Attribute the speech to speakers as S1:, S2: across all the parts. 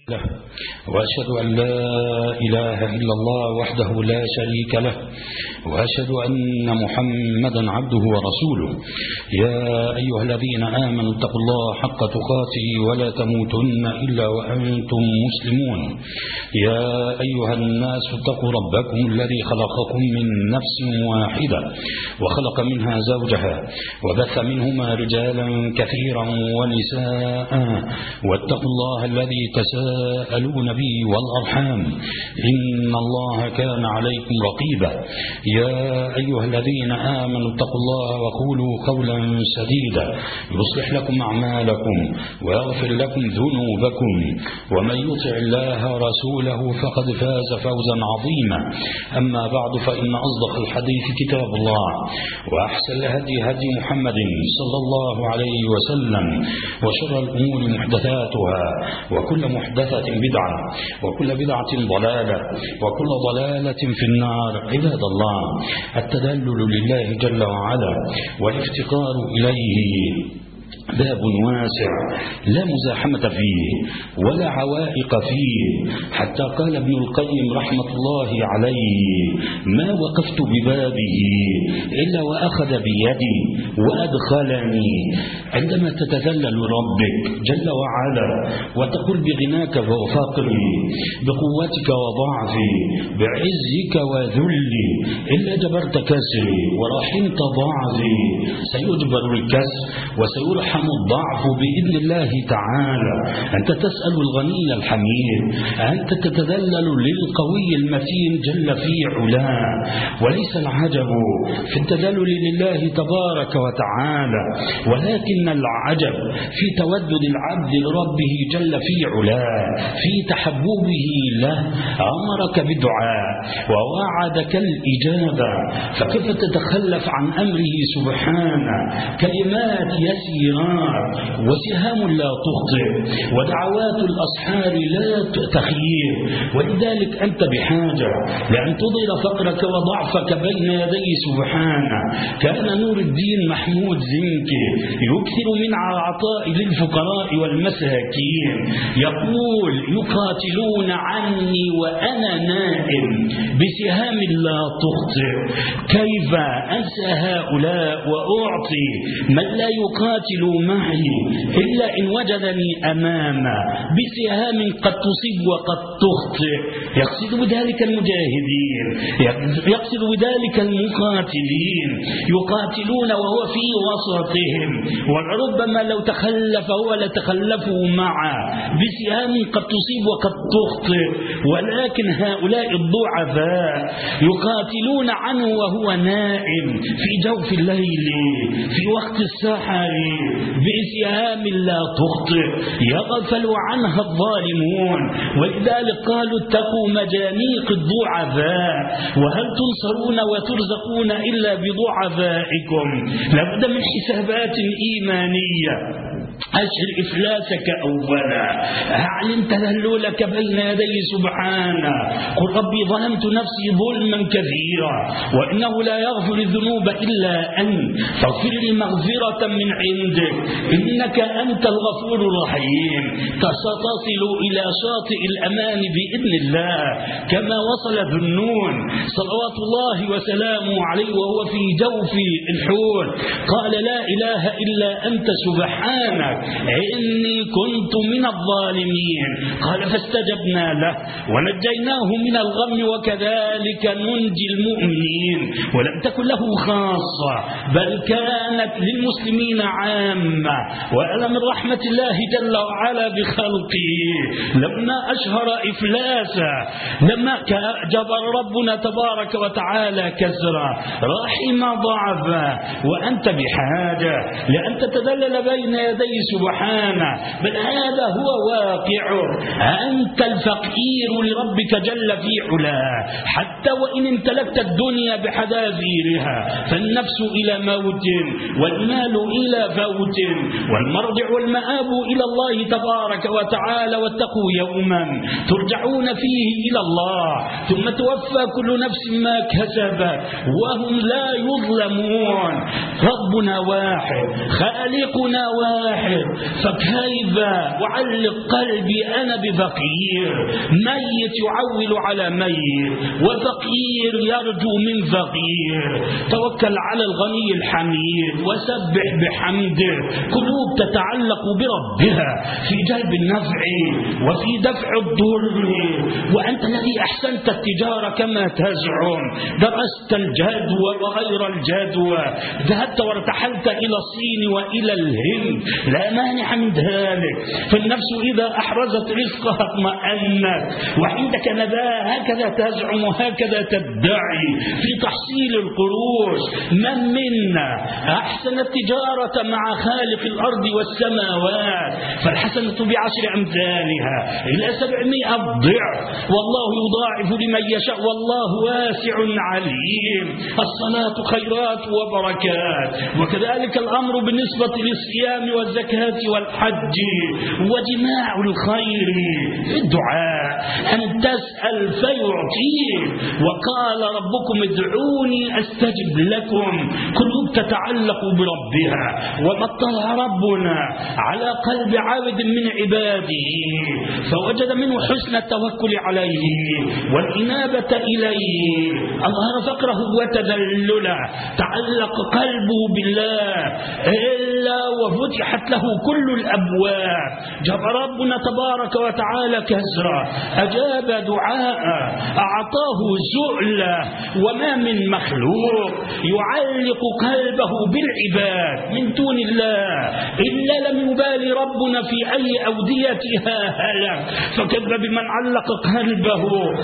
S1: له وأشهد أن لا إله إلا الله وحده لا شريك له وأشهد أن محمدا عبده ورسوله. يا أيها الذين آمنوا اتقوا الله حق تقاته ولا تموتن إلا وأنتم مسلمون. يا أيها الناس اتقوا ربكم الذي خلقكم من نفس واحدة وخلق منها زوجها وبث منهما رجالا كثيرا ونساء واتقوا الله الذي تساءلون به والأرحام إن الله كان عليكم رقيبا. يا أيها الذين آمنوا اتقوا الله وقولوا قولا سديدا يصلح لكم أعمالكم ويغفر لكم ذنوبكم ومن يطع الله ورسوله فقد فاز فوزا عظيما. أما بعد فإن أصدق الحديث كتاب الله وأحسن الهدي هدي محمد صلى الله عليه وسلم وشر الأمور محدثاتها وكل محدثة بدعة وكل بدعة ضلالة وكل ضلالة في النار. عباد الله، التذلل لله جل وعلا والافتقار إليه باب واسع لا مزاحمة فيه ولا عوائق فيه، حتى قال ابن القيم رحمة الله عليه: ما وقفت ببابه إلا وأخذ بيدي وأدخلني. عندما تتذلل لربك جل وعلا وتقول بغناك وفقري، بقوتك وضعفي، بعزك وذلي، إلا جبرت كسري ورحمت ضعفي، سيجبر الكسر وسيرحم الضعف بإذن الله تعالى. أنت تسأل الغني الحميد، أنت تتذلل للقوي المتين جل في علاه. وليس العجب في التذلل لله تبارك وتعالى، ولكن العجب في تودد العبد لربه جل في علاه، في تحببه له. أمرك بالدعاء ووعدك الإجابة، فكيف تتخلف عن أمره سبحانه؟ كلمات يسيرة وسهام لا تخطئ ودعوات الأصحار لا تخير. ولذلك أنت بحاجة لأن تظهر فقرك وضعفك بين يدي سبحانه. كان نور الدين محمود زنكي يكثر من العطاء للفقراء والمساكين، يقول: يقاتلون عني وأنا نائم بسهام لا تخطئ. كيف أنسى هؤلاء وأعطي من لا يقاتل معي إلا إن وجدني أمامه بسهام قد تصيب وقد تخطئ؟ يقصد بذلك المجاهدين، يقصد بذلك المقاتلين، يقاتلون وهو في وسطهم، وربما لو تخلف هو لتخلفوا معه بسهام قد تصيب وقد تخطئ. ولكن هؤلاء الضعفاء يقاتلون عنه وهو نائم في جوف الليل في وقت السحر بسهام لا تخطئ، يغفل عنها الظالمون. ولذلك قالوا: اتقوا مجانيق الضعفاء، وهل تنصرون وترزقون إلا بضعفائكم؟ لابد من حسابات إيمانية. أشهر إفلاسك أولا، أعلن تذللك بين يدي سبحانه. قل: ربي ظلمت نفسي ظلما كثيرا وإنه لا يغفر الذنوب إلا أنت، فاغفر لي مغفرة من عندك إنك أنت الغفور الرحيم. ستصل إلى شاطئ الأمان بإذن الله كما وصل ذو النون صلوات الله وسلامه عليه وهو في جوف الحوت، قال: لا إله إلا أنت سبحانك إني كنت من الظالمين. قال: فاستجبنا له ونجيناه من الغم وكذلك ننجي المؤمنين. ولم تكن له خاصة بل كانت للمسلمين عامة. وأنا من رحمة الله جل وعلا بخلقه لما أشهر إفلاسا، لما جبر ربنا تبارك وتعالى كسرا، رحم ضعفا. وأنت بحاجة لأن تتذلل بين يدي سبحانه، بل هذا هو واقعه. أنت الفقير لربك جل في علاه، حتى وإن امتلكت الدنيا بحذافيرها، فالنفس إلى موت والمال إلى فوت، والمرجع والمآب إلى الله تبارك وتعالى. واتقوا يوما ترجعون فيه إلى الله ثم توفى كل نفس ما كسبت وهم لا يظلمون. ربنا واحد، خالقنا واحد، ساحر، فكيف أعلق قلبي أنا بفقير؟ ميت يعول على ميت، وفقير يرجو من فقير. توكل على الغني الحميد وسبح بحمده. قلوب تتعلق بربها في جلب النفع وفي دفع الضر. وأنت الذي أحسنت التجارة كما تزعم، درست الجدوى وغير الجدوى، ذهبت وارتحلت إلى الصين وإلى الهند، لا مانع من ذلك. فالنفس إذا أحرزت رزقها اطمأنت، وعندك نداء هكذا تزعم وهكذا تدعي في تحصيل القروش. من منا أحسن التجارة مع خالق الأرض والسماوات؟ فالحسنة ب10 أمثالها إلى 700 ضعف، والله يضاعف لمن يشاء والله واسع عليم. الصلاة خيرات وبركات. وكذلك الأمر بالنسبة للصيام والزكاة والحج وجماع الخير. الدعاء أن تسأل فيعطيك، وقال ربكم ادعوني أستجب لكم. قلوب تتعلق بربها. وما اطلع ربنا على قلب عابد من عباده فوجد منه حسن التوكل عليه والإنابة إليه، أظهر فقره وتذلله، تعلق قلبه بالله إلا وفتحت له كل الأبواب. جاب ربنا تبارك وتعالى كسرا، أجاب دعاء، أعطاه سؤلا. وما من مخلوق يعلق قلبه بالعباد من دون الله إلا لم يبالي ربنا في أي أوديتها هلك. فكذب بمن علق قلبه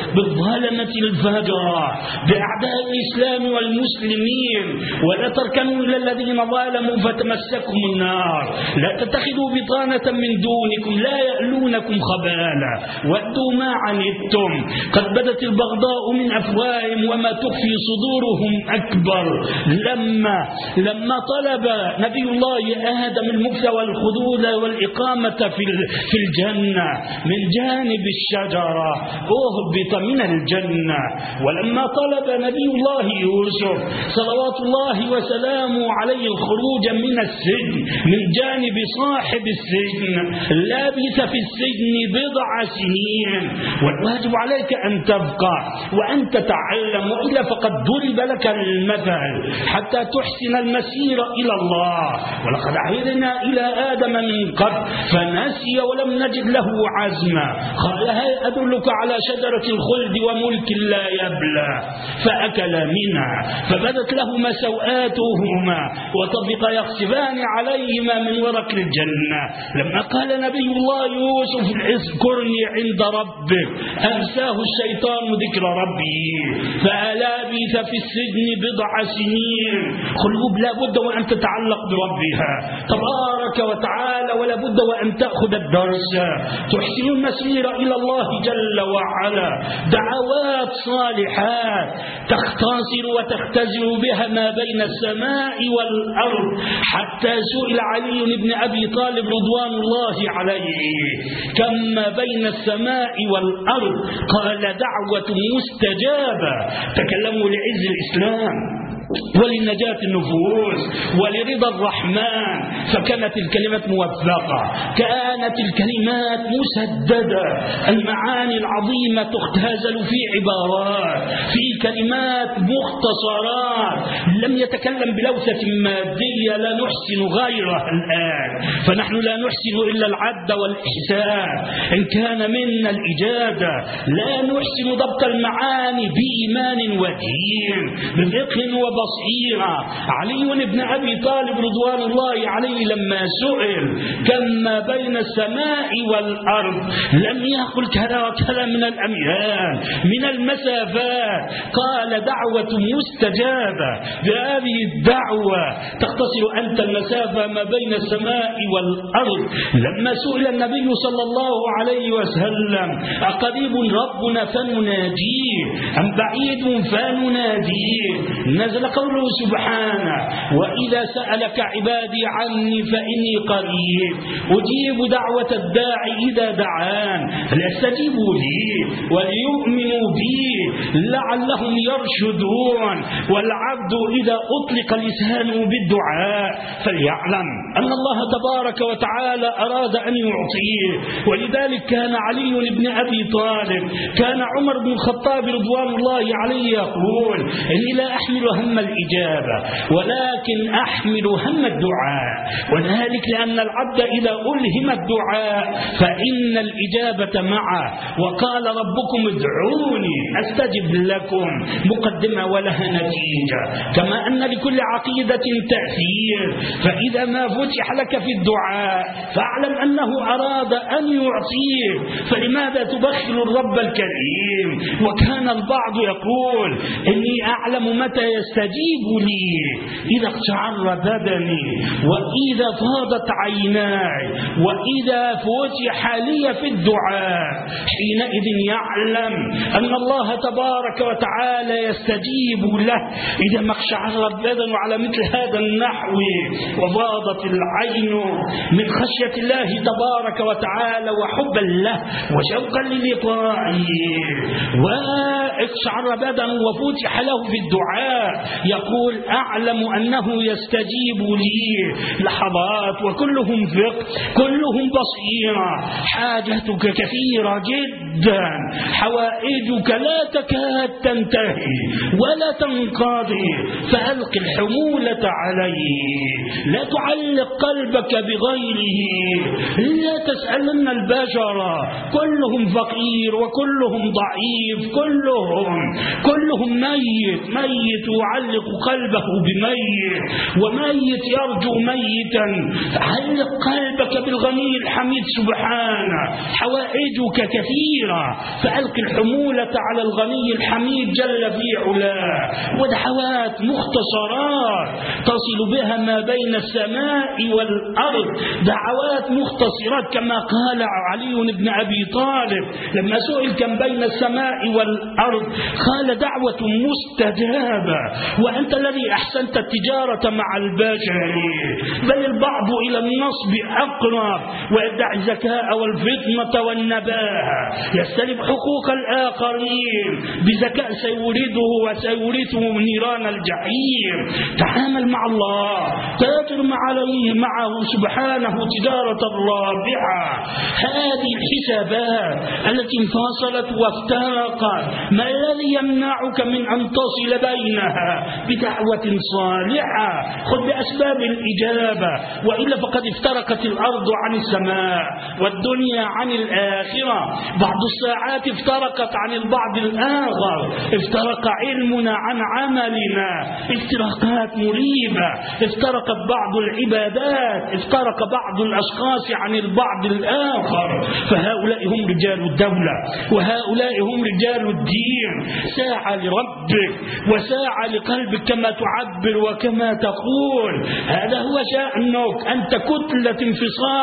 S1: بالظلمة الفجرة بأعداء الإسلام والمسلمين. ولا تركنوا إلى الذين ظلموا فتمسكم النار. لا تتخذوا بطانة من دونكم لا يألونكم خبالا ودوا ما عنتم قد بدت البغضاء من أفواههم وما تخفي صدورهم أكبر. لما طلب نبي الله آدم المكث والخلود والإقامة في الجنة من جانب الشجرة أهبط من الجنة. ولما طلب نبي الله يوسف صلوات الله وسلامه عليه الخروج من السجن من جانب صاحب السجن لبث في السجن 10 سنين. والواجب عليك أن تبقى وأن تتعلم، وإلا فقد ضرب لك المثل حتى تحسن المسير إلى الله. ولقد عهدنا إلى آدم من قبل فنسي ولم نجد له عزما. قال هل أدلك على شجرة الخلد وملك لا يبلى؟ فأكل منها فبدت لهما سوآتهما وطفقا يخصفان عليهما من ورق الجنة. لما قال نبي الله يوسف اذكرني عند ربك أنساه الشيطان ذكر ربه فلبث في السجن 10 سنين. قلوب لا بد وأن تتعلق بربها تبارك وتعالى، ولا بد وأن تأخذ الدرس تحسن المسير إلى الله جل وعلا. دعوات صالحات تختصر وتختزل بها ما بين السماء والأرض. حتى سئل علي بن أبي طالب رضوان الله عليه كم ما بين السماء والأرض؟ قال دعوة مستجابة. تكلموا لعز الإسلام ولنجاة النفوس ولرضا الرحمن، فكانت الكلمات موفقة، كانت الكلمات مسددة، المعاني العظيمة تختزل في عبارات، في كلمات مختصرات. لم يتكلم بلوثة مادية لا نحسن غيرها الآن، فنحن لا نحسن إلا العد والإحسان. إن كان منا الإجادة لا نحسن ضبط المعاني بإيمان ودين بفقه وبصيرة. علي بن أبي طالب رضوان الله عليه لما سئل كم ما بين السماء والأرض لم يقل كذا من الأميال من المسافات، قال دعوة مستجابة. بهذه الدعوة تختصر أنت المسافة ما بين السماء والأرض. لما سئل النبي صلى الله عليه وسلم أقريب ربنا فنناجيه أم بعيد فنناديه؟ نزل قوله سبحانه: وإذا سألك عبادي عني فإني قريب أجيب دعوة الداعي إذا دعان فليستجيبوا لي وليؤمنوا بي لعلهم يرشدون. والعبد إذا أطلق لسانه بالدعاء فليعلم أن الله تبارك وتعالى أراد أن يعطيه. ولذلك كان علي بن أبي طالب، كان عمر بن الخطاب رضوان الله عليه يقول: إني لا أحمل هم الإجابة ولكن أحمل هم الدعاء. وذلك لأن العبد إذا ألهم الدعاء فإن الإجابة معه. وقال ربكم ادعوني أستجب لكم، مقدمة ولها نتيجة. كما أن لكل عقيدة تأثير، فإذا ما فتح لك في الدعاء فاعلم أنه أراد أن يعطيك، فلماذا تبخل الرب الكريم؟ وكان البعض يقول: إني أعلم متى يستجيب لي، إذا اقشعر بدني وإذا فاضت عيناي وإذا فتح لي في الدعاء، حينئذ يعلم أن الله تبارك وتعالى يستجيب له. إذا ما اقشعر البدن على مثل هذا النحو وفاضت العين من خشية الله تبارك وتعالى وحبا له وشوقا للقائه، واقشعر بدن وفتح له في الدعاء، يقول: أعلم أنه يستجيب لي. لحظات وكلهم فقه، كلهم بصيرة، حاجتك كثيرة جدا، حوائجك لا تكاد تنتهي ولا تنقضي، فألق الحمولة عليه، لا تعلق قلبك بغيره. لا تسألن البشر، كلهم فقير وكلهم ضعيف، كلهم ميت يعلق قلبه بميت، وميت يرجو ميتا. علق قلبك بالغني الحميد سبحانه، حوائجك كثيرة، فألق الحمولة على الغني الحميد جل في علاه. ودعوات مختصرات تصل بها ما بين السماء والأرض، دعوات مختصرات، كما قال علي بن أبي طالب لما سئل كم بين السماء والأرض قال: دعوة مستجابة. وأنت الذي أحسنت التجارة مع البشر، بل البعض إلى النصب أقرب، ويدعي الذكاء والفطنة والنباهة، يستلب حقوق الآخرين بذكاء سيورده وسيورثه نيران الجحيم. تعامل مع الله، تاجر معه سبحانه تجارة رابحة. هذه الحسابات التي انفصلت وافترقت، ما الذي يمنعك من أن تصل بينها بدعوة صالحة؟ خذ بأسباب الإجابة، وإلا فقد افترقت الأرض عن السماء والدنيا عن الآخرة. بعض الساعات افترقت عن البعض الآخر، افترق علمنا عن عملنا افتراقات مريبة، افترقت بعض العبادات، افترق بعض الأشخاص عن البعض الآخر. فهؤلاء هم رجال الدولة، وهؤلاء هم رجال الدين. ساعة لربك وساعة لقلبك كما تعبر وكما تقول، هذا هو شأنك. أنت كتلة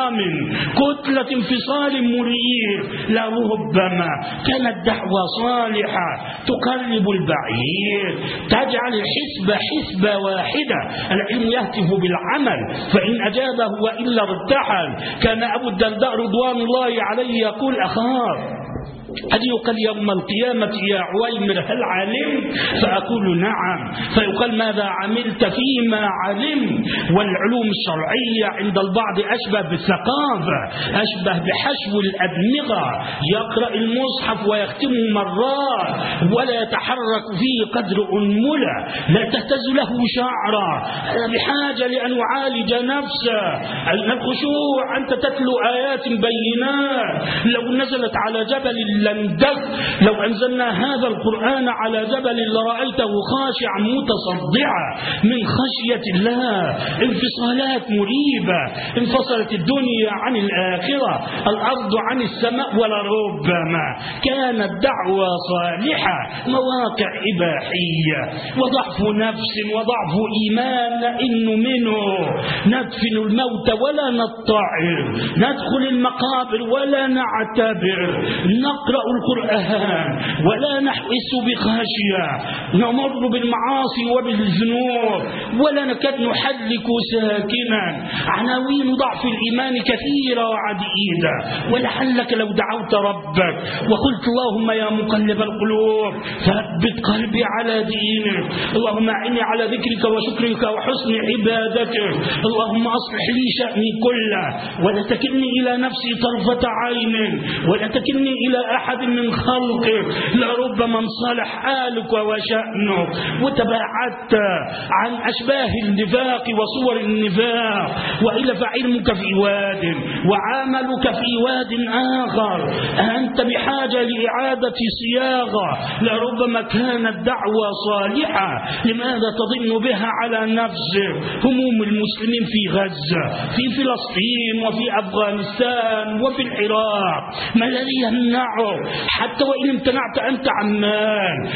S1: انفصام مريب. لربما كانت دعوة صالحة تقرب البعيد، تجعل الحسبة حسبة واحدة، العلم يهتف بالعمل، فإن أجابه وإلا ارتحل. كان أبو الدرداء رضوان الله عليه يقول: أخاف أن يقال يوم القيامة: يا عويمر هل علمت؟ فأقول نعم. فيقال: ماذا عملت فيما علمت؟ والعلوم الشرعية عند البعض أشبه بالثقافة، أشبه بحشو الأدمغة، يقرأ المصحف ويختمه مرات ولا يتحرك فيه قدر أنملة، لا تهتز له شعرة. بحاجة لأن يعالج نفسه. أين الخشوع؟ أنت تتلو آيات بينات، لو نزلت على جبل لندك، لو أنزلنا هذا القرآن على جبل لرأيته خاشعا متصدعا من خشية الله. انفصالات مريبة، انفصلت الدنيا عن الآخرة، الأرض عن السماء. ولربما كانت دعوة صالحة مواقع إباحية وضعف نفس وضعف إيمان نئن منه. ندفن الموت ولا نطعر، ندخل المقابر ولا نعتبر، نقرأ القرآن ولا نحس بخشية، نمر بالمعاصي وبالذنوب ولا نكاد نحرك ساكنا. عناوين ضعف الإيمان كثيرة وعديدة، ولعلك لو دعوت ربك وقلت اللهم يا مقلب القلوب ثبت قلبي على دينك، اللهم أعني على ذكرك وشكرك وحسن عبادتك، اللهم أصلح لي شأني كله ولا تكلني إلى نفسي طرفة عين ولا تكلني إلى أحد من خلقك، لربما انصلح حالك وشأنك وتباعدت عن أشباه النفاق وصور النفاق، وإلا فعلمك في واد وعملك في واد آخر، أنت بحاجة لإعادة صياغة، لربما كانت دعوة صالحة لماذا تضن بها على نفسك هموم المسلمين في غزة، في فلسطين وفي أفغانستان وفي العراق؟ ما الذي يمنعه حتى وإن امتنعت أنت عن مال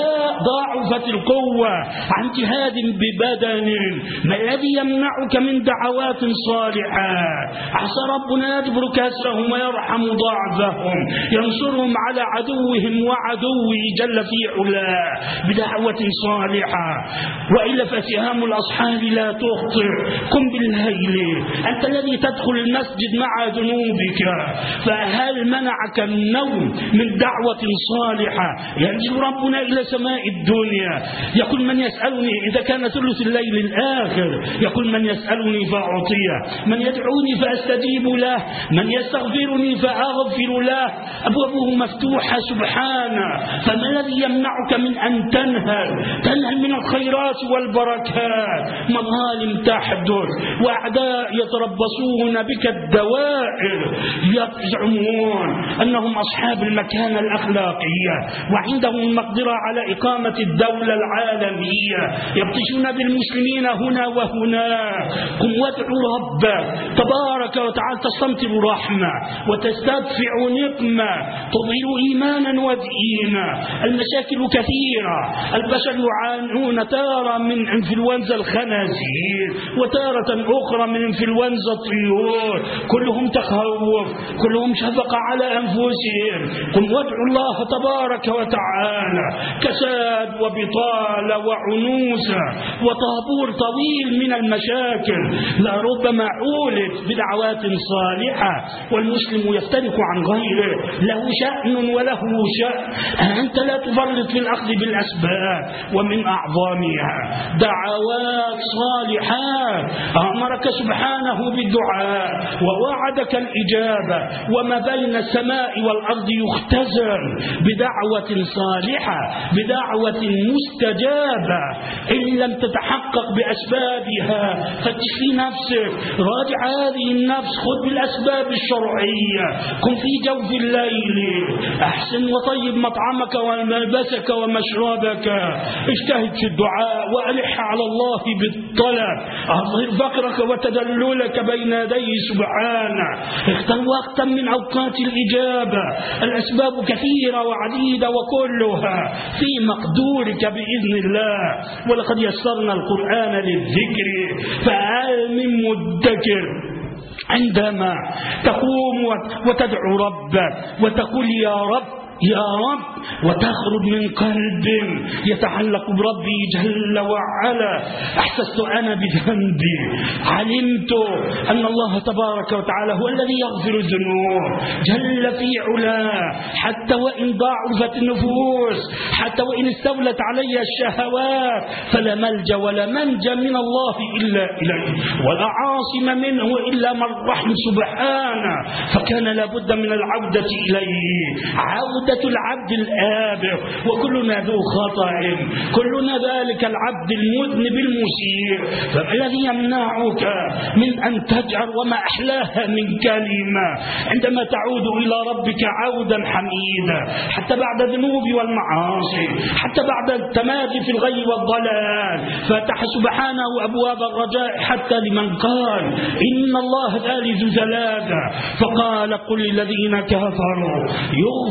S1: وضاعفت القوة عن جهاد ببدن؟ ما الذي يمنعك من دعوات صالحات؟ عسى ربنا يجبر كسرهم ويرحم ضعفهم، ينصرهم على عدوهم وعدوه جل في علاه بدعوة صالحة، وإلا فسهام الأصحاب لا تخطئ. قم بالليل، أنت الذي تدخل المسجد مع ذنوبك، فهل منعك النوم من دعوة صالحة؟ ينزل ربنا إلى سماء الدنيا يقول من يسألني إذا كان ثلث الليل الآخر، يقول من يسألني فأعطيه، من يدعوني فأستجيب له، من يستغفرني فأغفر له، أبوابه مفتوحة سبحانه. فما الذي يمنعك من أن تنهل من الخيرات والبركات؟ مظالم تحدث وأعداء يتربصون بك الدوائر، يزعمون أنهم أصحاب المكانة الأخلاقية وعندهم المقدرة على إقامة الدولة العالمية، يبطشون بالمسلمين هنا وهنا. قم وادعو ربك تبارك وتعالى تستمطر رحمة وتستدفع نقمة تظهر إيمانا ودينا. المشاكل كثيرة، البشر يعانون تارة من انفلونزا الخنازير وتارة أخرى من انفلونزا الطيور، كلهم تخوف، كلهم شفقة على أنفسهم. قم وادعو الله تبارك وتعالى. كساد وبطالة وعنوسة وطابور طويل من المشاكل، لربما عولت بدعوات صالحة والمسلم يفترق عن غيره، له شأن وله شأن. أنت لا تفرط في الأخذ بالأسباب، ومن أعظمها دعوات صالحات. أمرك سبحانه بالدعاء ووعدك الإجابة، وما بين السماء والأرض يختزل بدعوة صالحة، بدعوة مستجابة. إن لم تتحقق بأسبابها فتش في نفسك، راجع هذه النفس، خذ بالأسباب الشرعية. كن في جوف الليل، أحسن وطيب مطعمك وملبسك ومشربك، اجتهد في الدعاء وألح على الله بالطلب، أظهر فقرك وتدللك بين يديه سبحانه. اختر وقتا من أوقات الإجابة، الأسباب كثيرة وعديدة وكلها في مقدورك بإذن الله. ولقد يسرنا القرآن للذكر فهل من مدكر؟ عندما تقوم وتدعو ربك وتقول يا رب يا رب، وتخرج من قلب يتعلق بربي جل وعلا، أحسست أنا بذنبي، علمت أن الله تبارك وتعالى هو الذي يغفر الذنوب جل في علاه، حتى وإن ضعفت النفوس، حتى وإن استولت علي الشهوات، فلا ملجأ ولا منجا من الله إلا إليه، ولا عاصم منه إلا من رحم سبحانه. فكان لابد من العودة إليه، عودة العبد الآبق، وكلنا ذو خطأ، كلنا ذلك العبد المذنب المسيء. فما الذي يمنعك من أن تجعل وما أحلاها من كلمة عندما تعود إلى ربك عودا حميدا، حتى بعد الذنوب والمعاصي، حتى بعد التمادي في الغي والضلال، فتح سبحانه أبواب الرجاء حتى لمن قال إن الله ثالث ثلاثة، فقال قل الذين كفروا يغفر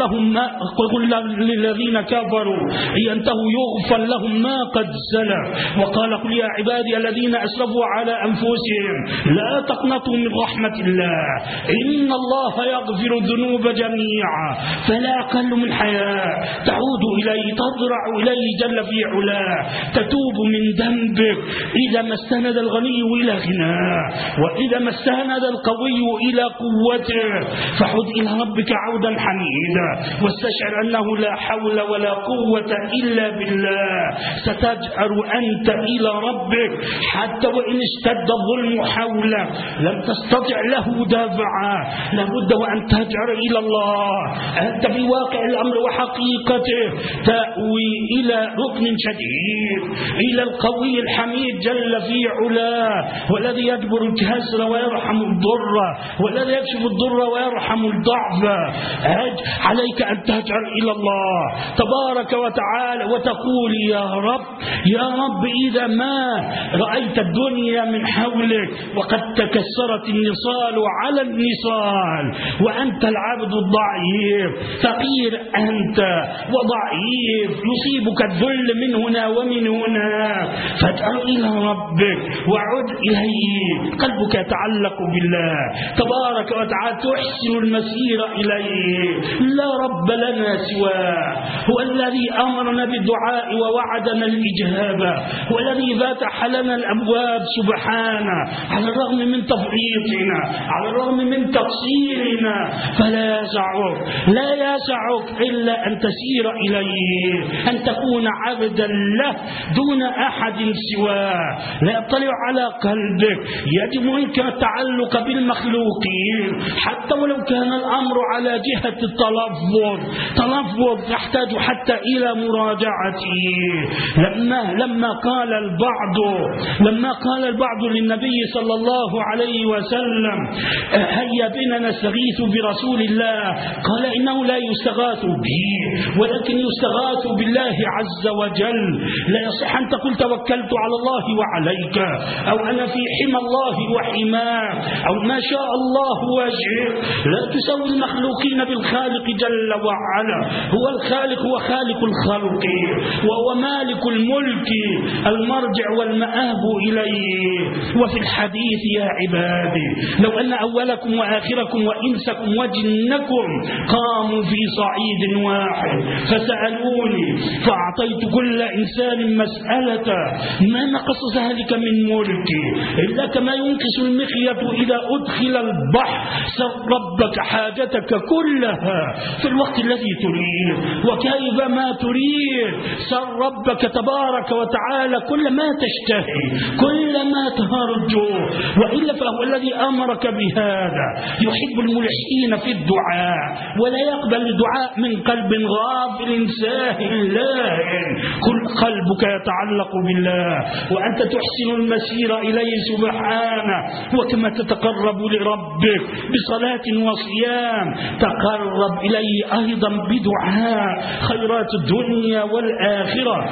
S1: قل للذين كفروا ينتهوا يغفر لهم ما قد سلف. وقال قل يا عبادي الذين أسرفوا على أنفسهم لا تقنطوا من رحمة الله إن الله يغفر الذنوب جميعا. فلا أقل من حياة تعود إليه، تضرع إليه جل في علاه، تتوب من ذنبك إذا ما استند الغني إلى غناه، وإذا ما استند القوي إلى قوته. فعد إلى ربك عودا حميدا، واستشعر أنه لا حول ولا قوة إلا بالله. ستجأر أنت إلى ربك حتى وإن اشتد الظلم حولك لم تستطع له دافعا. لابد وأن تجأر إلى الله. أنت في واقع الأمر وحقيقته تأوي إلى ركن شديد، إلى القوي الحميد جل في علاه، والذي يجبر الكسر ويرحم الضر، والذي يكشف الضر ويرحم الضعف. عليك أن تجأر إلى الله تبارك وتعالى وتقول يا رب يا رب إذا ما رأيت الدنيا من حولك وقد تكسرت النصال على النصال وأنت العبد الضعيف فقير أنت وضعيف يصيبك الذل من هنا ومن هنا، فاجأر إلى ربك وعد إليه. قلبك يتعلق بالله تبارك وتعالى، تحسن المسير إليه. لا رب لنا سواه، هو الذي أمرنا بالدعاء ووعدنا الإجابة، هو الذي فتح لنا الأبواب سبحانه على الرغم من تفريطنا، على الرغم من تقصيرنا. فلا يسعك إلا أن تسير إليه، أن تكون عبدا له دون أحد سواه. لا يطلع على قلبك، يجب منك التعلق بالمخلوقين حتى ولو كان الأمر على جهة التلفظ يحتاج حتى إلى مراجعته. لما قال البعض للنبي صلى الله عليه وسلم هيا بنا نستغيث برسول الله، قال إنه لا يستغاث به ولكن يستغاث بالله عز وجل. لا يصح أن تقول توكلت على الله وعليك، أو أنا في حمى الله وحماه، أو ما شاء الله وجهه. لا تسوي المخلوقين بالخالق جل وعلا. هو الخالق، هو خالق الخلق، وهو مالك الملك، المرجع والمآب إليه. وفي الحديث يا عبادي لو أن أولكم وآخركم وإنسكم وجنكم قاموا في صعيد واحد فسألوني فأعطيت كل إنسان مسألة ما نقص ذلك من ملكي إلا كما ينقص المخيط إذا أدخل البحر. سر ربك حاجتك كلها في الوقت الذي تريد وكيف ما تريد. سر ربك تبارك وتعالى كل ما تشتهي، كل ما ترجو، وإلا فهو الذي أمرك بهذا. يحب الملحين في الدعاء ولا يقبل الدعاء من قلب غافل ساهل لاهٍ. كل قلبك يتعلق بالله وأنت تحسن المسير إليه سبحانه. وكما تتقرب لربك بصلاة وصيام تقرب إليه أيضا بدعاء. خيرات الدنيا والآخرة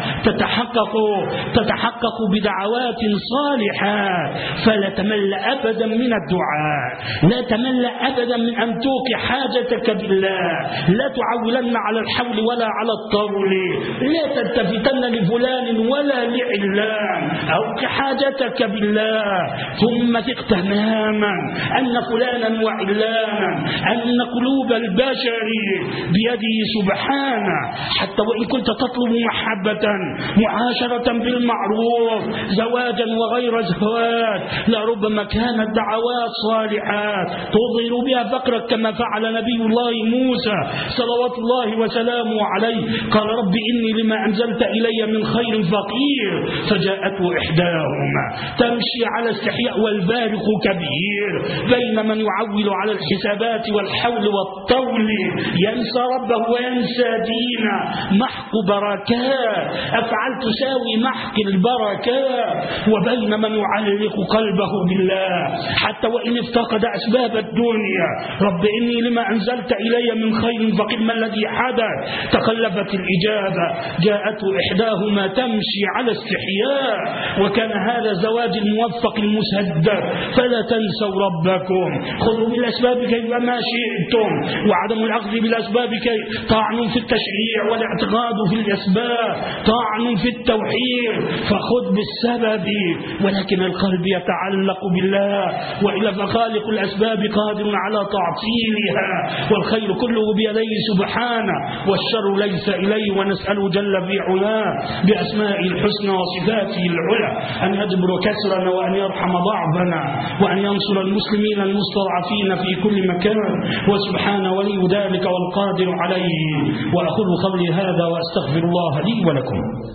S1: تتحقق بدعوات صالحات. فلا تمل أبدا من الدعاء، لا تمل أبدا من أن توقي حاجتك بالله. لا تعولن على الحول ولا على الطول، لا تلتفتن لفلان ولا لعلان. أوقي حاجتك بالله ثم ثق تماما أن فلانا وعلانا، أن قلوب البشر بيده سبحانه. حتى وإن كنت تطلب محبة، معاشرة بالمعروف، زواجا وغير زواج، لربما كانت دعوات صالحات تظهر بها فقرك كما فعل نبي الله موسى صلوات الله وسلامه عليه. قال رب إني لما أنزلت إلي من خير فقير. فجاءته إحداهما تمشي على استحياء والبارق كبير بين من يعول على الحسابات والحول والطول، ينسى ربه وينسى دينه. محق بركات، أفعل تساوي محق البركات. وبين من يعلق قلبه بالله حتى وإن افتقد أسباب الدنيا. رب إني لما أنزلت إلي من خير فقير. ما الذي حدث؟ تقلبت الإجابة، جاءته إحداهما تمشي على استحياء، وكان هذا زواج الموفق المسدد. فلا تنسوا ربكم، خذوا بالأسباب كيفما شئتم، وعدم الأخذ بالأسباب طعن في التشريع، والاعتقاد في الأسباب طعن في التوحيد، فخذ بالسبب، ولكن القلب يتعلق بالله، وإلا فخالق الأسباب قادر على تعطيلها، والخير كله بيديه سبحانه، والشر ليس إليه. ونسأله جل في علاه بأسمائه الحسنى وصفاته العلى أن يجبر كسرنا، وأن يرحم ضعفنا، وأن ينصر المسلمين المستضعفين في كل مكان، وسبحان ولي ذلك والقادر عليه. وأقول قولي هذا وأستغفر الله لي ولكم.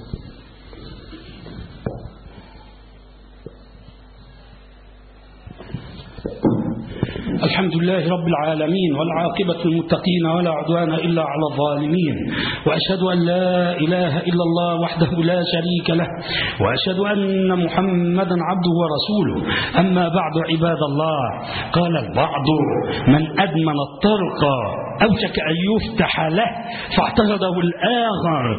S1: الحمد لله رب العالمين، والعاقبة للمتقين، ولا عدوان إلا على الظالمين، وأشهد أن لا إله إلا الله وحده لا شريك له، وأشهد أن محمدا عبده ورسوله. أما بعد عباد الله، قال البعض: من أدمن الطرق أوشك أن يفتح له، فاعترضه الآخر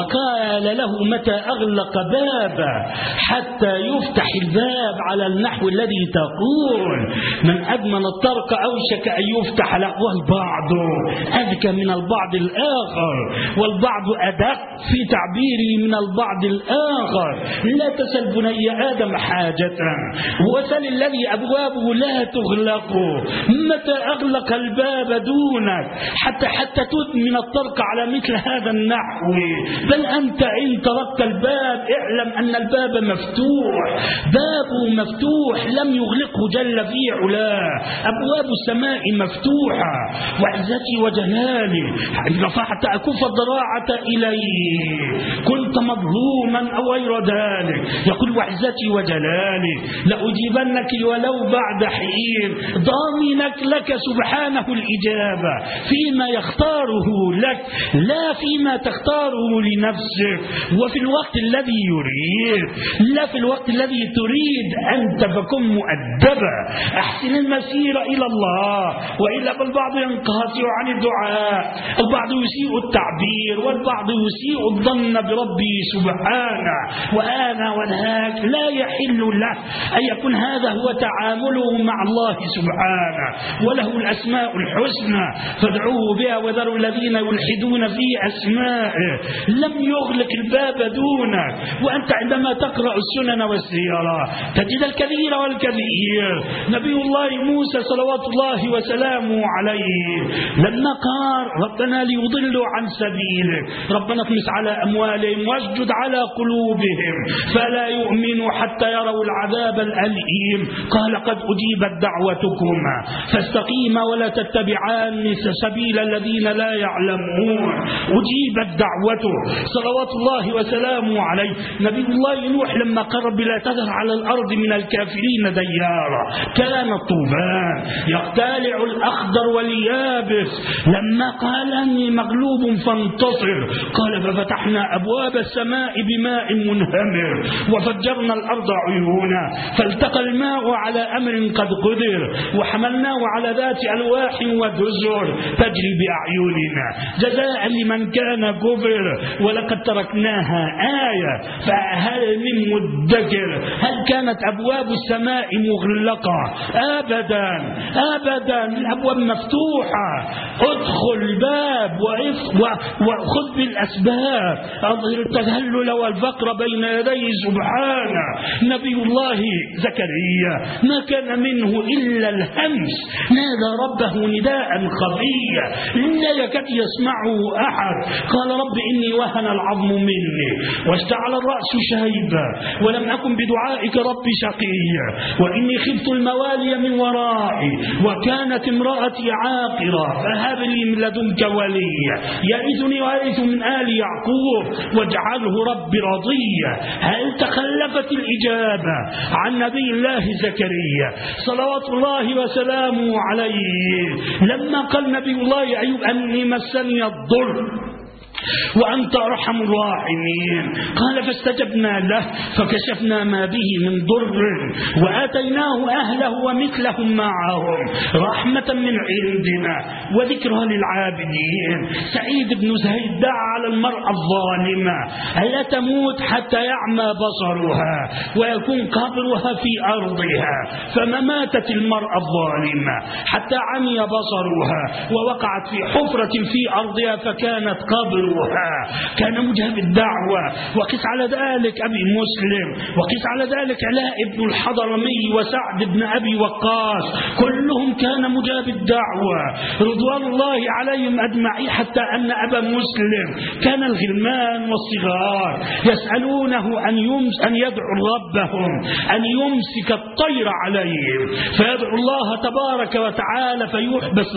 S1: وقال له: متى أغلق بابا حتى يفتح الباب، على النحو الذي تقول: من أدمن الطرق أوشك أن يفتح له. والبعض أذكى من البعض الآخر، والبعض أدق في تعبيره من البعض الآخر. لا تسل بني آدم حاجة، وسل الذي أبوابه لا تغلق. متى أغلق الباب دونك حتى تدمن الطرق على مثل هذا النحو؟ بل أنت إن تركت الباب اعلم أن الباب مفتوح، بابه مفتوح لم يغلقه جل في علاه. أبواب السماء مفتوحة، وعزتي وجلالي إن رفعت أكف الضراعة إليه كنت مظلوما أو غير ذلك. يقول: وعزتي وجلالي لأجيبنك ولو بعد حين، ضامنك لك سبحانه الإجابة فيما يختاره لك، لا فيما تختاره لنفسك، وفي الوقت الذي يريد، لا في الوقت الذي تريد أنت، فكن مؤدبا. أحسن المسير إلى الله، وإلا فالبعض ينقطع عن الدعاء، البعض يسيء التعبير، والبعض يسيء الظن بربه سبحانه. وأنا وذاك لا يحل له أن يكون هذا هو تعامله مع الله سبحانه، وله الأسماء الحسنى فادعوه بها، وذروا الذين يلحدون في أسمائه. لم يغلق الباب دونك، وأنت عندما تقرأ السنن والسيرة تجد الكثير والكثير. نبي الله موسى صلوات الله وسلامه عليه لما قال: ربنا ليضلوا عن سبيلك، ربنا اطمس على أموالهم واسجد على قلوبهم فلا يؤمنوا حتى يروا العذاب الأليم، قال: قد أجيبت دعوتكما فاستقيما ولا تتبعان سبيل الذين لا يعلمون. أجيبت دعوته صلوات الله وسلامه عليه. نبي الله نوح لما قرب: لا تذر على الأرض من الكافرين ديارا، كان الطوفان يقتلع الأخضر واليابس. لما قال: أني مغلوب فانتصر، قال: ففتحنا أبواب السماء بماء منهمر وفجرنا الأرض عيونا، فالتقى الماء على أمر قد قدر، وحملناه على ذات ألواح ودزر تجري بأعيننا جزاء لمن كان كفر، ولقد تركناها آية فهل من مدكر. هل كانت أبواب السماء مغلقة؟ أبدا أبدا، الأبواب مفتوحة. ادخل الباب وخذ بالأسباب، أظهر التذلل والفقر بين يديه سبحانه. نبي الله زكريا ما كان منه إلا الهمس، نادى ربه نداء خفيا لا يكاد يسمعه أحد، قال: رب إني وهن العظم مني واشتعل الرأس شيبا ولم أكن بدعائك ربي شقيا، وإني خفت الموالي من ورائي وكانت امرأتي عاقرة فهب لي من لدنك وليا يرثني ويرث من آل يعقوب واجعله ربي رضيا. هل تخلفت الإجابة عن نبي الله زكريا صلوات الله وسلامه عليه لما قال نبي الله أيوب: أني مسني الضر وأنت أرحم الراحمين. قال فاستجبنا له فكشفنا ما به من ضر وآتيناه أهله ومثلهم معهم رحمة من عندنا وذكرى للعابدين. سعيد بن زيد دعا على المرأة الظالمة ألا تموت حتى يعمى بصرها ويكون قبرها في أرضها، فما ماتت المرأة الظالمة حتى عمي بصرها ووقعت في حفرة في أرضها فكانت قبرها. كان مجاب الدعوة. وقس على ذلك أبي مسلم، وقس على ذلك علاء بن الحضرمي وسعد بن أبي وقاص، كلهم كان مجاب الدعوة رضوان الله عليهم أجمعين، حتى أن أبا مسلم كان الغلمان والصغار يسألونه أن يدعو ربهم أن يمسك الطير عليهم، فيدعو الله تبارك وتعالى فيحبس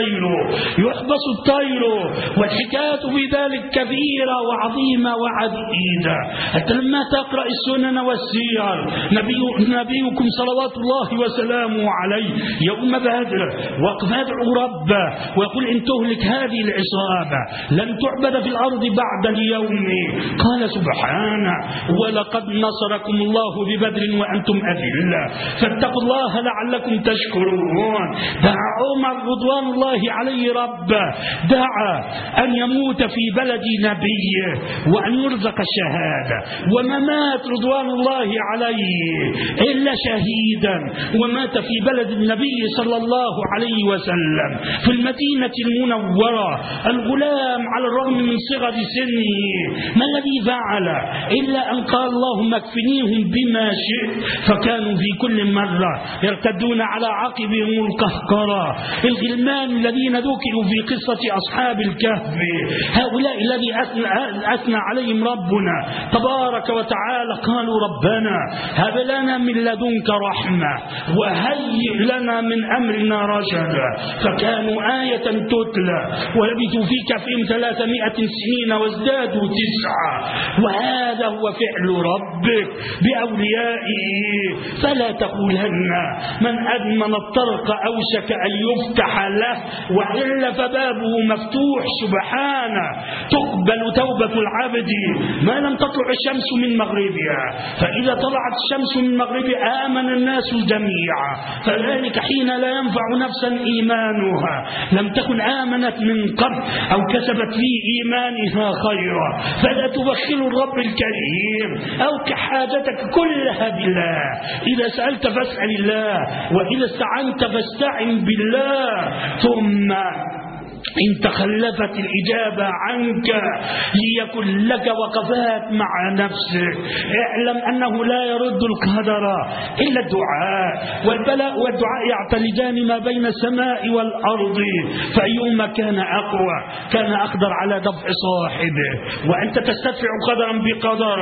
S1: الطير. والحكاية في ذلك كثيرة وعظيمة وعديدة. حتى لما تقرأ السنن والسير نبيكم صلوات الله وسلامه عليه يوم بدر وقف يدعو ربه ويقول إن تهلك هذه العصابة لن تعبد في الأرض بعد اليوم. قال سبحانه ولقد نصركم الله ببدر وأنتم أذلة فاتقوا الله لعلكم تشكرون. دعا عمر رضوان الله عليه ربه، دعا أن يموت في بلد نبيه وأن يرزق الشهادة، وما مات رضوان الله عليه إلا شهيدا، ومات في بلد النبي صلى الله عليه وسلم في المدينة المنورة. الغلام على الرغم من صغر سنه ما الذي فعل إلا أن قال اللهم اكفنيهم بما شئت، فكانوا في كل مرة يرتدون على عقبهم القهقرة. الغلمان الذين ذكروا في قصة أصحاب الكهف هؤلاء الذي أثنى عليهم ربنا تبارك وتعالى قالوا ربنا هب لنا من لدنك رحمة وهيئ لنا من أمرنا رشدا، فكانوا آية تتلى ولبثوا في كهفهم 300 سنين وازدادوا 9. وهذا هو فعل ربك بأوليائه. فلا تقولن من أدمن الطرق أوشك أن يفتح له، وإلا فبابه مفتوح سبحانه. تقبل توبة العبد ما لم تطلع الشمس من مغربها، فإذا طلعت الشمس من مغربها آمن الناس جميعا، فذلك حين لا ينفع نفسا إيمانها لم تكن آمنت من قبل أو كسبت في إيمانها خيرا. فلا تبخل الرب الكريم أو كحاجتك كلها بالله. إذا سألت فاسأل الله، وإذا استعنت فاستعن بالله. ثم إن تخلفت الإجابة عنك ليكن لك وقفات مع نفسك، اعلم أنه لا يرد القدر إلا الدعاء، والبلاء والدعاء يعتلجان ما بين السماء والأرض، فأيهما كان أقوى كان أقدر على دفع صاحبه. وأنت تستدفع قدرا بقدر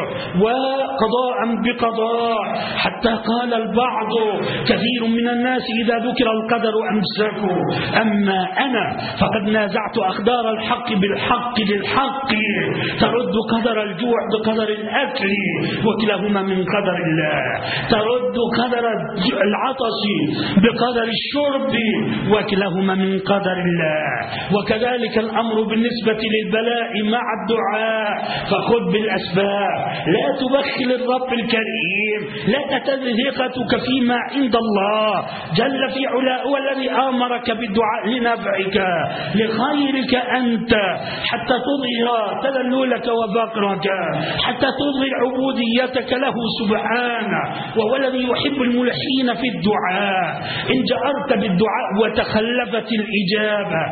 S1: وقضاء بقضاء، حتى قال البعض كثير من الناس إذا ذكر القدر أمسكوا، أما أنا فقد نازعت أقدار الحق بالحق للحق، ترد قدر الجوع بقدر الأكل وكلاهما من قدر الله، ترد قدر العطش بقدر الشرب وكلاهما من قدر الله. وكذلك الأمر بالنسبة للبلاء مع الدعاء، فخذ بالأسباب، لا تبخل الرب الكريم، لا تتذ ثقتك فيما عند الله جل في علاه، والذي أمرك بالدعاء لنفعك لخيرك أنت، حتى تظهر تذللك وفقرك، حتى تظهر عبوديتك له سبحانه، وهو الذي يحب الملحين في الدعاء. إن جأرت بالدعاء وتخلفت الإجابة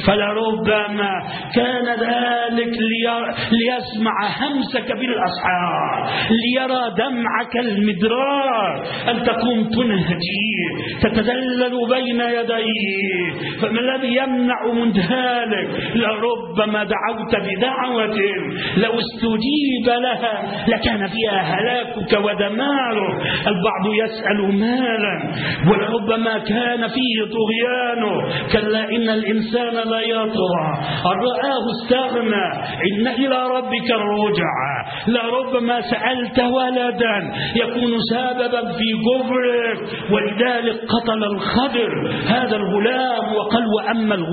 S1: فلربما كان ذلك ليسمع همسك بالأسحار، ليرى دمعك المدرار، أن تقوم تنهجي تتذلل بين يديه. فما الذي يمنع من ذلك؟ لربما دعوت بدعوة لو استجيب لها لكان فيها هلاكك ودمارك. البعض يسأل مالا ولربما كان فيه طغيانه، كلا إن الإنسان لا يطغى أن رآه استغنى، إن إلى ربك الرجعى. لربما سألت ولدا يكون سببا في كفرك، ولذلك قتل الخضر هذا الغلام وقال وأما الغلام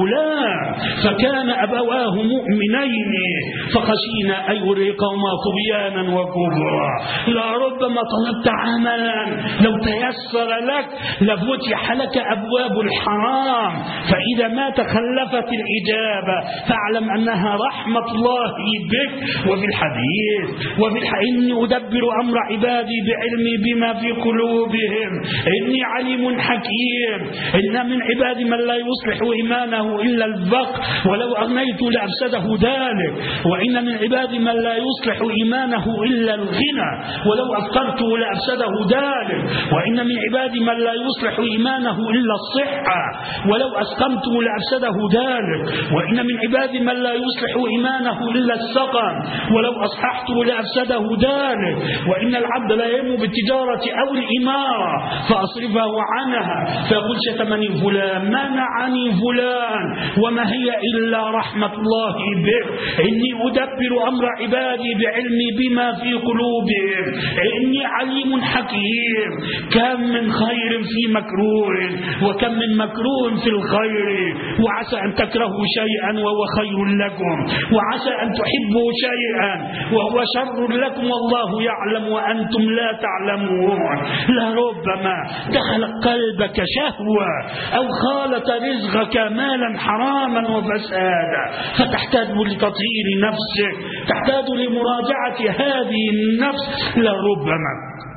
S1: الغمام فكان أبواه مؤمنين فخشينا أن يرهقهما طغيانا وكفرا. لربما طلبت عملا لو تيسر لك لفتح لك أبواب الحرام، فإذا ما تخلفت الإجابة فاعلم أنها رحمة الله بك. وفي الحديث إني أدبر أمر عبادي بعلمي بما في قلوبهم إني عليم حكيم. إن من عبادي من لا يصلح إيمانه إلا الفقر ولو أغنيت لأفسده ذلك، وإن من عبادي من لا يصلح إيمانه إلا الغنى ولو أفقرت لأفسده ذلك، وإن من عبادي من لا يصلح إيمانه إلا الصحة ولو أسقمت لأفسده ذلك، وإن من عبادي من لا يصلح إيمانه إلا السقم ولو أصححت لأفسده ذلك، وإن العبد لا ينمو بالتجارة أو الإمارة فأصرفه عنها فيقول شتمني فلان منعني فلان وما هي إلا رحمة الله به. إني أدبر أمر عبادي بعلمي بما في قلوبهم إني عليم حكيم. كم من خير في مكروه وكم من مكروه في الخير، وعسى أن تكرهوا شيئا وهو خير لكم، وعسى أن تحبوا شيئا وهو شر لكم والله يعلم وأنتم لا تعلمون. لربما دخل قلبك شهوة أو خالط رزقك مالا حراما وفسادا فتحتاج لتطهير نفسك، تحتاج لمراجعة هذه النفس. لربما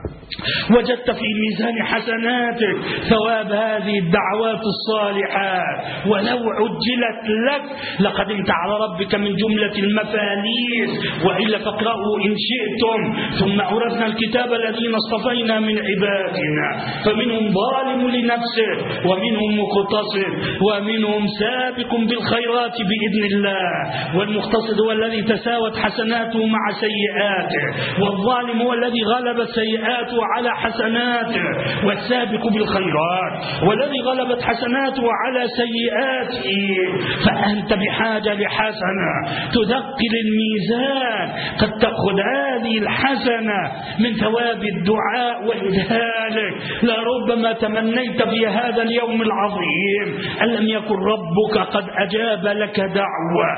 S1: وجدت في ميزان حسناتك ثواب هذه الدعوات الصالحات ولو عجلت لك لقدمت على ربك من جملة المفاليس. وإلا فاقرأوا إن شئتم. ثم أورثنا الكتاب الذين اصطفينا من عبادنا فمنهم ظالم لنفسه ومنهم مقتصد ومنهم سابق بالخيرات بإذن الله، والمقتصد هو الذي تساوت حسناته مع سيئاته، والظالم هو الذي غلبت سيئاته على حسناته، والسابق بالخيرات والذي غلبت حسناته على سيئاته. فأنت بحاجة لحسنة تثقل الميزان، قد تأخذ هذه الحسنة من ثواب الدعاء ولذلك لربما تمنيت في هذا اليوم العظيم أن لم يكن ربك قد أجاب لك دعوة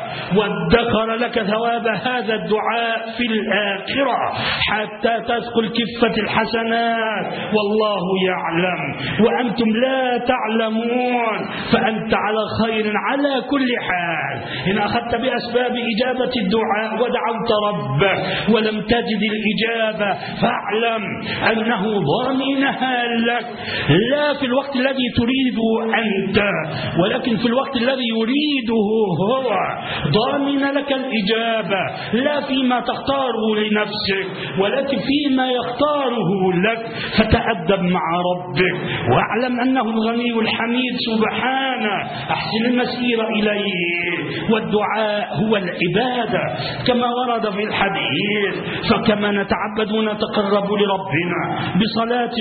S1: وادخر لك ثواب هذا الدعاء في الآخرة حتى تثقل كفة الحسنات والله يعلم وأنتم لا تعلمون. فأنت على خير على كل حال إن أخذت بأسباب إجابة الدعاء ودعوت ربك ولم تجد الإجابة فاعلم أنه ضامنها لك، لا في الوقت الذي تريده أنت ولكن في الوقت الذي يريده هو. ضامن لك الإجابة لا فيما تختاره لنفسك ولكن فيما يختاره لك. فتأدب مع ربك واعلم أنه الغني الحميد سبحانه، أحسن المسير إليه. والدعاء هو العبادة كما ورد في الحديث، فكما نتعبد ونتقرب لربنا بصلاة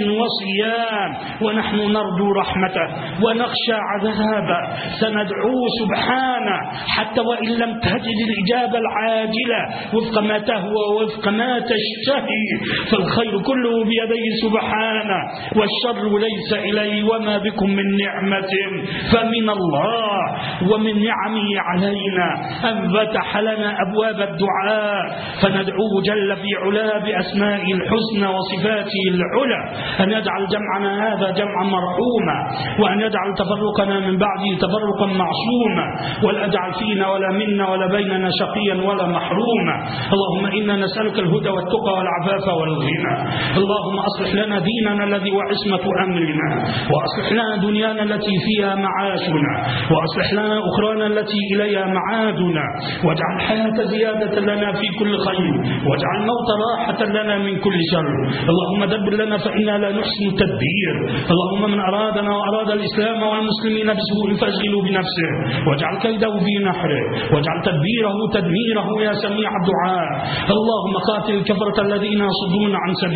S1: وصيام ونحن نرجو رحمته ونخشى عذابه سندعوه سبحانه حتى وإن لم تجد الإجابة العاجلة وفق ما تهوى ووفق ما تشتهي، فالخير كله بيديه سبحانه والشر ليس إليه، وما بكم من نعمة فمن الله ومن نعمه علينا أن فتح لنا أبواب الدعاء فندعوه جل في علاه بأسمائه الحسنى وصفاته العلى أن يجعل جمعنا هذا جمعا مرحوما وأن يجعل تفرقنا من بعده تفرقا معصوما ولا يجعل فينا ولا منا ولا بيننا شقيا ولا محروما. اللهم إنا نسألك الهدى والتقى والعفاف والغنى. اللهم أصلح لنا ديننا الذي وعصمة أمرنا، وأصلح لنا دنيانا التي فيها معاشنا، وأصلح لنا أخرانا التي إليها معادنا، واجعل الحياة زيادة لنا في كل خير، واجعل الموت راحة لنا من كل شر. اللهم دبر لنا فإنا لا نحسن التدبير. اللهم من أرادنا وأراد الإسلام والمسلمين بسوء فاشغله بنفسه واجعل كيده في نحره واجعل تدبيره تدميره يا سميع الدعاء. اللهم قاتل الكفرة الذين يصدون عن سبيلك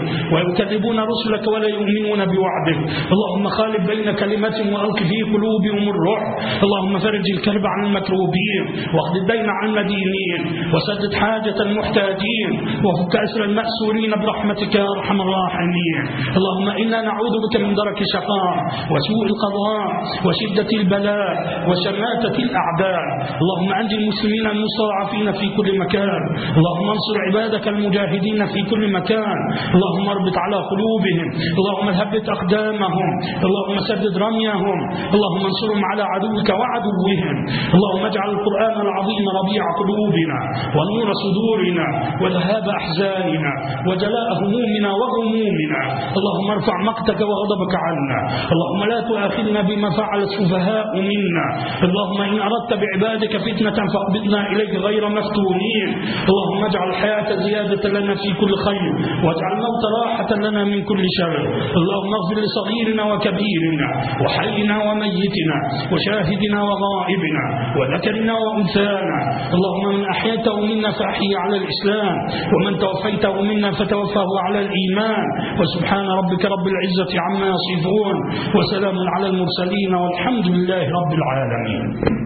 S1: ويكذبون رسلك ولا يؤمنون بوعدك. اللهم خالف بين كلمتهم وألق في قلوبهم الرعب. اللهم فرج الكرب عن المكروبين، واقض الدين عن المدينين، وسدد حاجة المحتاجين، وفك أسر المأسورين برحمتك يا أرحم الراحمين. اللهم إنا نعوذ بك من درك الشقاء وسوء القضاء وشدة البلاء وشماتة الأعداء. اللهم أنج المسلمين المستضعفين في كل مكان. اللهم انصر عبادك المجاهدين في كل مكان. اللهم اربط على قلوبهم. اللهم ثبت أقدامهم. اللهم سدد رميهم. اللهم انصرهم على عدوك وعدوهم. اللهم اجعل القرآن العظيم ربيع قلوبنا ونور صدورنا وذهاب أحزاننا وجلاء همومنا وغمومنا. اللهم ارفع مقتك وغضبك عنا. اللهم لا تؤاخذنا بما فعل السفهاء منا. اللهم إن أردت بعبادك فتنة فاقبضنا إليك غير مفتونين. اللهم اجعل الحياة زيادة لنا في كل خير، واجعل الموت راحة لنا من كل شر. اللهم اغفر لصغيرنا وكبيرنا وحينا وميتنا وشاهدنا وغائبنا وذكرنا وأنثانا. اللهم من أحيته منا فأحيي على الإسلام، ومن توفيته منا فتوفاه على الإيمان. وسبحان ربك رب العزة عما يصفون، وسلام على المرسلين، والحمد لله رب العالمين.